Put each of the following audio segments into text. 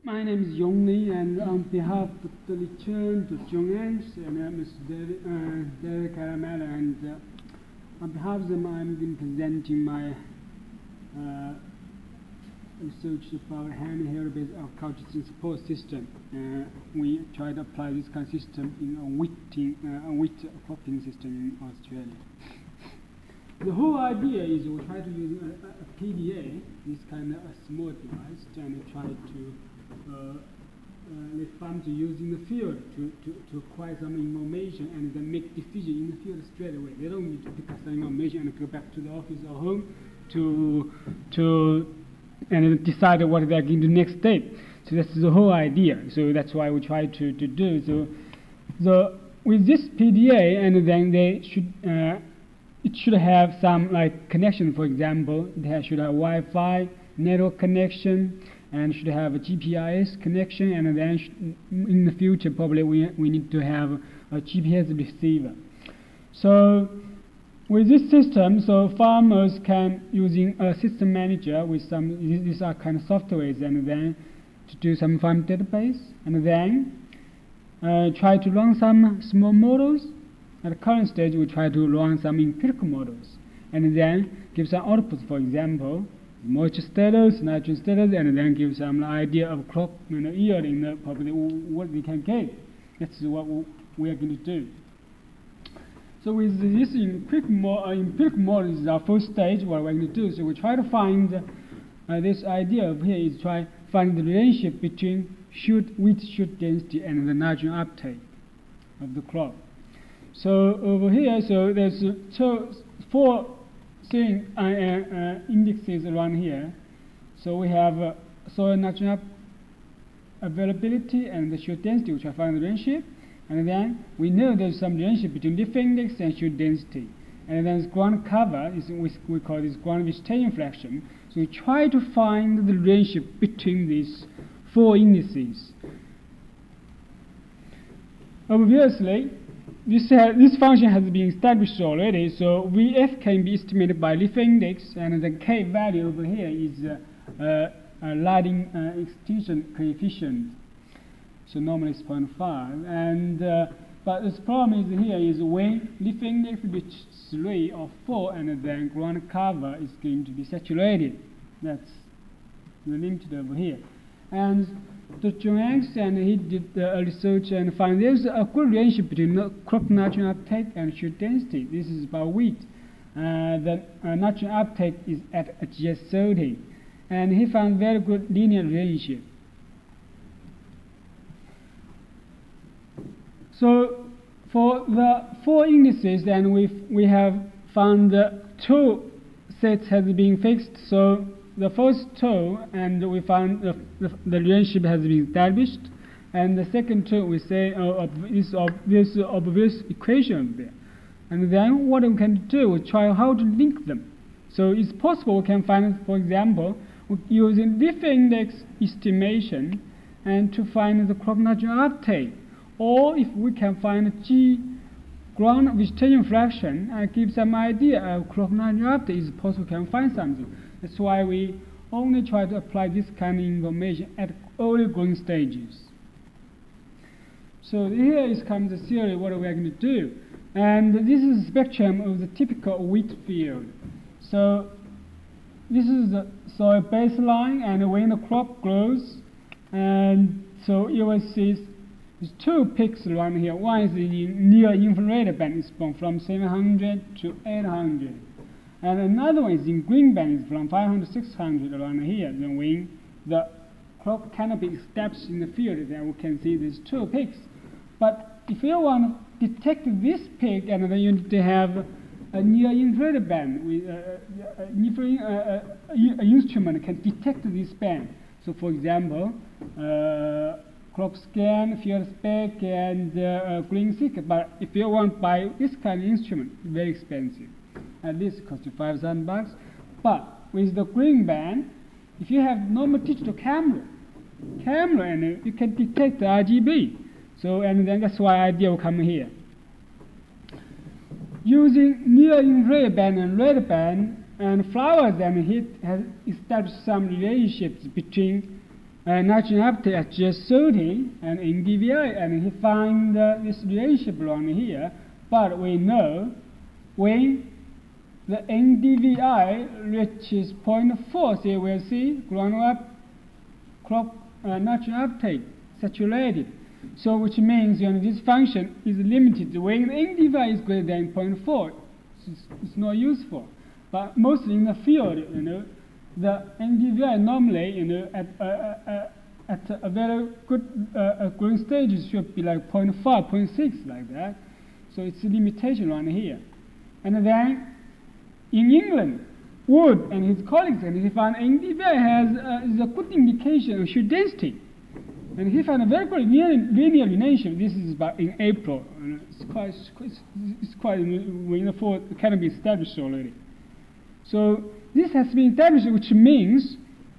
My name is Yong Li, and on behalf of Dr. Li Chen, Dr. Jung Ens, and Mr. David Caramel, and on behalf of them, I'm going to be presenting my research about hand-hair-based agricultural support system. We try to apply this kind of system in a wheat cropping system in Australia. The whole idea is we try to use a PDA, this kind of a small device, and try to let farmers using the field to acquire some information and then make decision in the field straight away. They don't need to pick up some information and go back to the office or home to and decide what they're going to do next step. So that's the whole idea. So that's why we try to do. So with this PDA, and then they should it should have some like connection. For example, it should have Wi-Fi network connection, and should have a GPS connection, and then in the future probably we need to have a GPS receiver. So with this system, so farmers can using a system manager with some these are kind of softwares, and then to do some farm database, and then try to run some small models. At the current stage, we try to run some empirical models, and then give some outputs. For example, moisture status, nitrogen status, and then give some idea of crop yield in probably what we can get. That's what we are going to do. So with this empirical model is our first stage. What we're going to do, so we try to find this idea of here is try find the relationship between wheat shoot density and the nitrogen uptake of the crop. So over here, so there's four indexes around here. So we have soil nitrogen availability and the shoot density, which I find the relationship. And then we know there's some relationship between leaf index and shoot density. And then ground cover is we call this ground vegetation fraction. So we try to find the relationship between these four indices. Obviously, this function has been established already, so Vf can be estimated by leaf index, and the K value over here is lighting extinction coefficient. So normally it's 0.5, and but this problem is here is when leaf index reaches 3 or 4, and then ground cover is going to be saturated. That's limited over here. And Dr. Jung Ens, and he did research and found there's a good relationship between crop nitrogen uptake and shoot density. This is about wheat. The nitrogen uptake is at GS30, and he found very good linear relationship. So for the four indices, then we have found two sets has been fixed. So the first two, and we found the relationship has been established, and the second two we say this obvious equation there, and then what we can do is try how to link them. So it's possible we can find, for example, using leaf index estimation and to find the crop nitrogen uptake, or if we can find G ground vegetation fraction and give some idea of crop nitrogen uptake, it's possible we can find something. That's why we only try to apply this kind of information at early growing stages. So here comes the theory what we are going to do. And this is a spectrum of the typical wheat field. So this is the soil baseline, and when the crop grows, and so you will see there's two peaks around here. One is the near infrared band, it's from 700 to 800. And another one is in green band, from 500 to 600 around here. Then when the crop canopy is established in the field, then we can see these two peaks. But if you want to detect this peak, and then you need to have a near infrared band with an instrument can detect this band. So for example, crop scan, field spec, and green seeker. But if you want to buy this kind of instrument, it's very expensive. At least it costs you $5,000. But with the green band, if you have normal digital camera, and you can detect the RGB. So, and then that's why idea will come here. Using near infrared band and red band and flowers and heat has established some relationships between nitrogen uptake at just 30 and NDVI, and he find this relationship around here. But we know when the NDVI reaches 0.4, so you will see crop nitrogen uptake saturated. So which means this function is limited when the NDVI is greater than 0.4. It's not useful. But mostly in the field, the NDVI normally, at a very good growing stage should be like 0.5, 0.6 like that. So it's a limitation around here. And then in England, Wood and his colleagues, and he found NDVI is a good indication of shear density. And he found a very good linear relation. This is about in April. It's quite when the fall can be established already. So this has been established, which means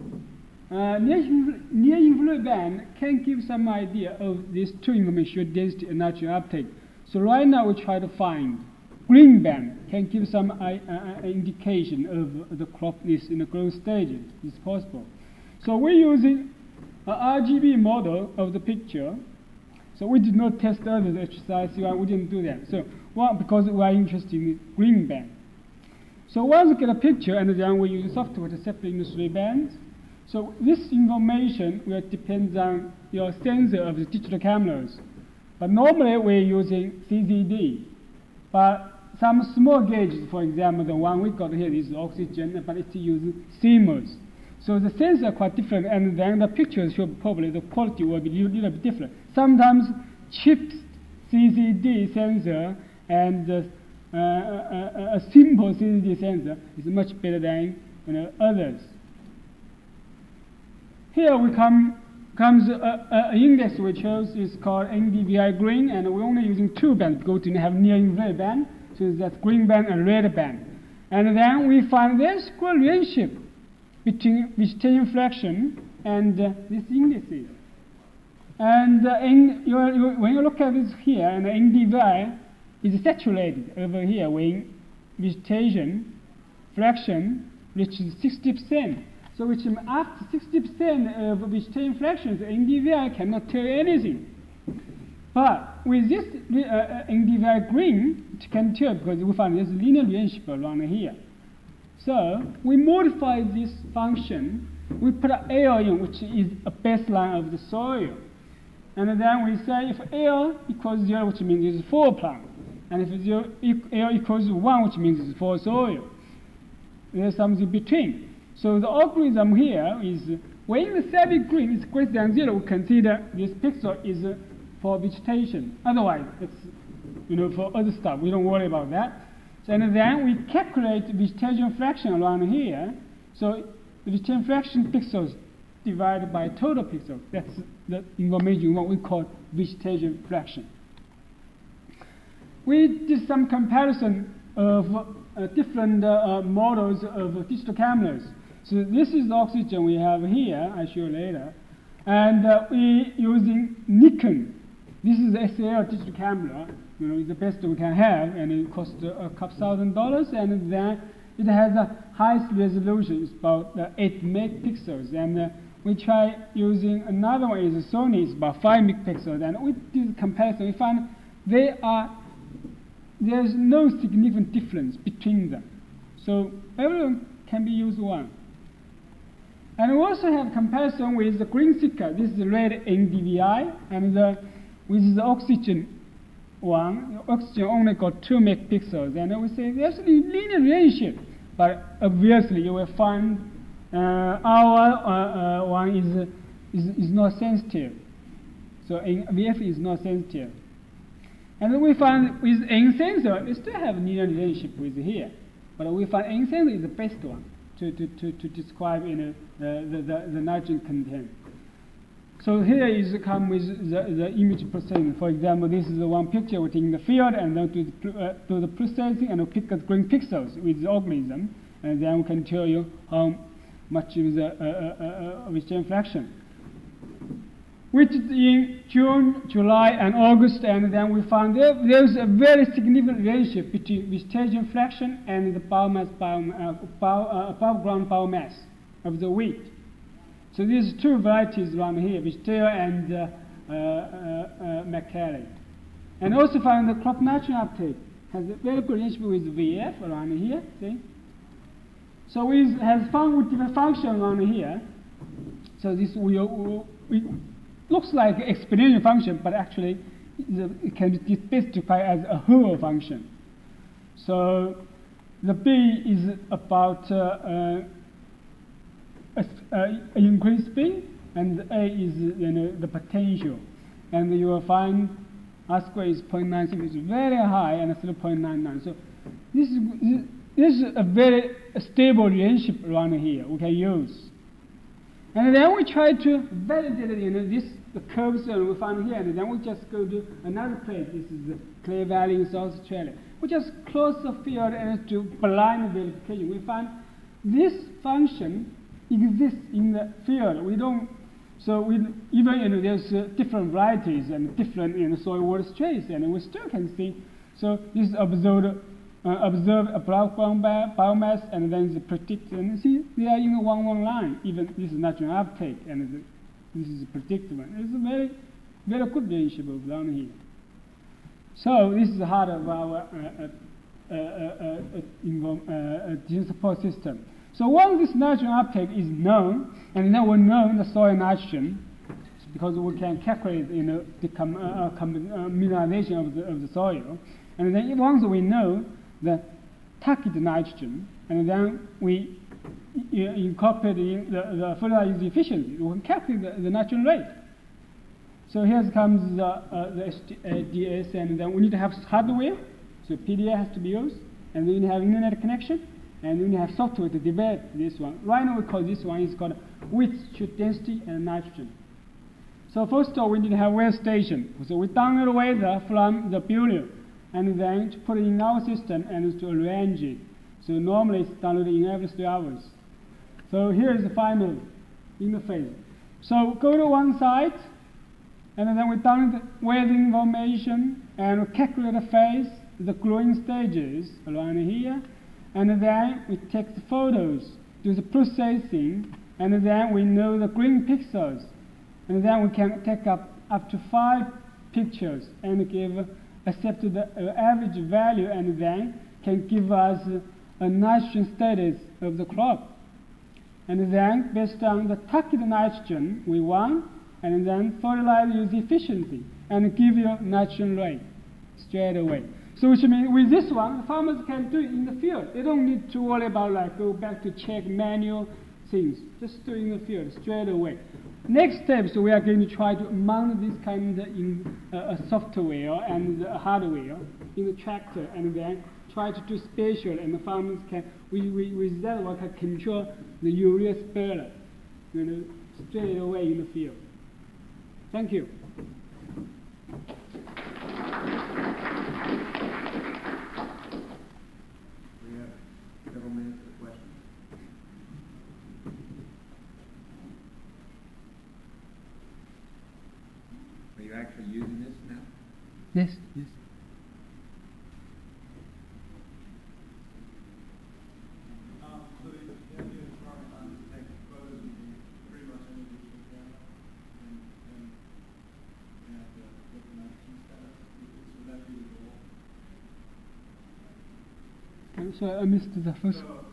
near influence band can give some idea of these two information, shear density and nitrogen uptake. So right now we try to find green band can give some indication of the cropness in the growth stages. It's possible. So we're using an RGB model of the picture. So we did not test others exercise. We didn't do that. So because we are interested in green band. So once we get a picture, and then we use software to separate into 3 bands. So this information will depend on your sensor of the digital cameras. But normally we're using CZD. But some small gauges, for example, the one we got here is oxygen, but it's using CMOS. So the sensors are quite different, and then the pictures should probably, the quality will be a little bit different. Sometimes cheap CCD sensor and a simple CCD sensor is much better than others. Here we comes an index we chose is called NDVI green, and we're only using 2 bands because we didn't have near infrared band, so that's green band and red band. And then we find there's a good relationship between vegetation fraction and these indices. And when you look at this here, and the NDVI is saturated over here when vegetation fraction reaches 60%. So which means after 60% of vegetation fractions, the NDVI cannot tell you anything. But with this NDVI green, it can tell because we find there's a linear relationship around here. So we modify this function. We put air in, which is a baseline of the soil. And then we say if air equals 0, which means it's for plant. And if air equals 1, which means it's for soil. There's something between. So the algorithm here is when the Savvy green is greater than 0, we consider this pixel is for vegetation. Otherwise, it's for other stuff. We don't worry about that. So, and then we calculate vegetation fraction around here. So the vegetation fraction pixels divided by total pixels. That's the information what we call vegetation fraction. We did some comparison of different models of digital cameras. So this is the oxygen we have here. I'll show you later. And we using Nikon. This is the SAR digital camera. It's the best we can have, and it costs a couple $1,000. And then it has the highest resolution. It's about 8 megapixels. And we try using another one is Sony. It's about 5 megapixels. And we did a comparison. We found there's no significant difference between them. So everyone can be used one. And we also have comparison with the green seeker. This is the red NDVI, and with the oxygen one, oxygen only got 2 megapixels. And we say there's a linear relationship, but obviously you will find our one is not sensitive. So VF is not sensitive. And then we find with N sensor, we still have a linear relationship with here, but we find N sensor is the best one to describe the nitrogen content. So here is come with the image processing. For example, this is the one picture we're taking in the field, and then do the processing and we pick up green pixels with the algorithm, and then we can tell you how much is the vegetation fraction. Which in June, July, and August, and then we found there's a very significant relationship between vegetation fraction and the above ground biomass of the wheat. So these two varieties around here, Wisteria and McCarry. And also find the crop nitrogen uptake has a very good relationship with VF around here, see? So we have found with different function around here. So this it looks like exponential function, but actually it can be specified as a whole function. So the B is about increased B, and the A is the potential, and you will find R square is 0.96, is very high, and 0.99. So this is a very stable relationship around here we can use. And then we try to validate the curves that we found here, and then we just go to another place. This is the Clay Valley in South Australia. We just close the field and do blind verification. We find this function exists in the field. We don't. So even there's different varieties and different soil water strains, and we still can see. So this is observed a black biomass, and then the predicted. And see, they are in one line. Even this is natural uptake, and this is predicted one. It's a very, very good relationship down here. So this is the heart of our gene support system. So once this nitrogen uptake is known, and then we know the soil nitrogen, because we can calculate the mineralization of the soil, and then once we know the target nitrogen, and then we incorporate in the fertilizer efficiency, we can calculate the nitrogen rate. So here comes the SDS, and then we need to have hardware, so PDA has to be used, and then you have internet connection, and then you have software to develop this one. Right now we call this one is called width, shoot density, and nitrogen. So first of all, we need to have weather station. So we download weather from the bureau, and then to put it in our system and to arrange it. So normally it's downloaded in every 3 hours. So here is the final interface. So go to one site, and then we download the weather information and we calculate the phase, the growing stages around here, and then we take the photos, do the processing, and then we know the green pixels, and then we can take up to 5 pictures and give accept the average value, and then can give us a nitrogen status of the crop. And then based on the target nitrogen we want, and then fertilize use efficiency and give you nitrogen rate straight away. So which means with this one, the farmers can do it in the field. They don't need to worry about go back to check manual things. Just do it in the field straight away. Next step, so we are going to try to mount this kind in software and hardware in the tractor, and then try to do spatial, and the farmers can, with that one can control the urea speller, straight away in the field. Thank you. We have several minutes for questions. Are you actually using this now? Yes, yes. So the idea is farming to take photos and pretty much any digital camera and get the nitrogen status. Would that be the goal? So I missed the first. So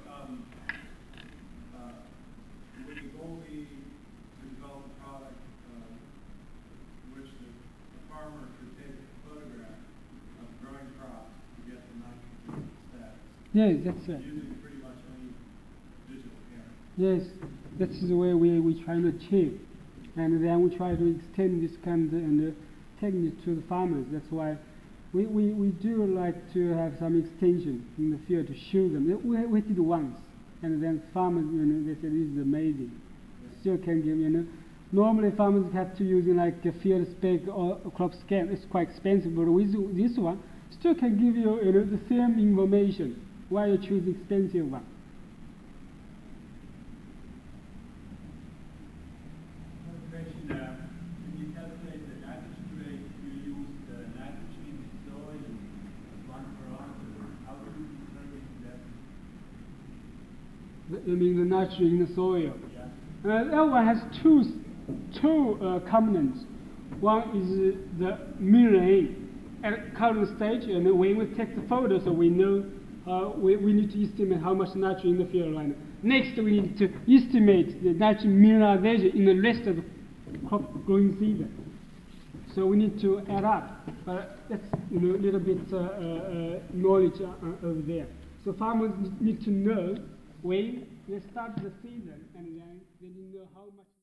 would the goal be to develop a product which the farmer could take a photograph of growing crops to get the nitrogen status? Yes, that's right. Using pretty much any digital camera. Yes, that's the way we try to achieve, and then we try to extend this kind of technique to the farmers. That's why we do like to have some extension in the field to show them. We did once, and then farmers, they said this is amazing. Still can give, Normally farmers have to use like a field spec or a crop scan. It's quite expensive, but with this one, still can give you, the same information while you choose expensive one. Can you calculate the nitrogen rate if you use the nitrogen in the soil as one parameter? How do you determine that? You mean the nitrogen in the soil? Yeah. That one has two components. One is the mirroring at current stage, and when we take the photo, so we know we need to estimate how much nitrogen in the field right now. Next, we need to estimate the nitrogen mineralization in the rest of the crop growing season. So we need to add up, but that's a little bit knowledge over there. So farmers need to know when they start the season, and then they know how much.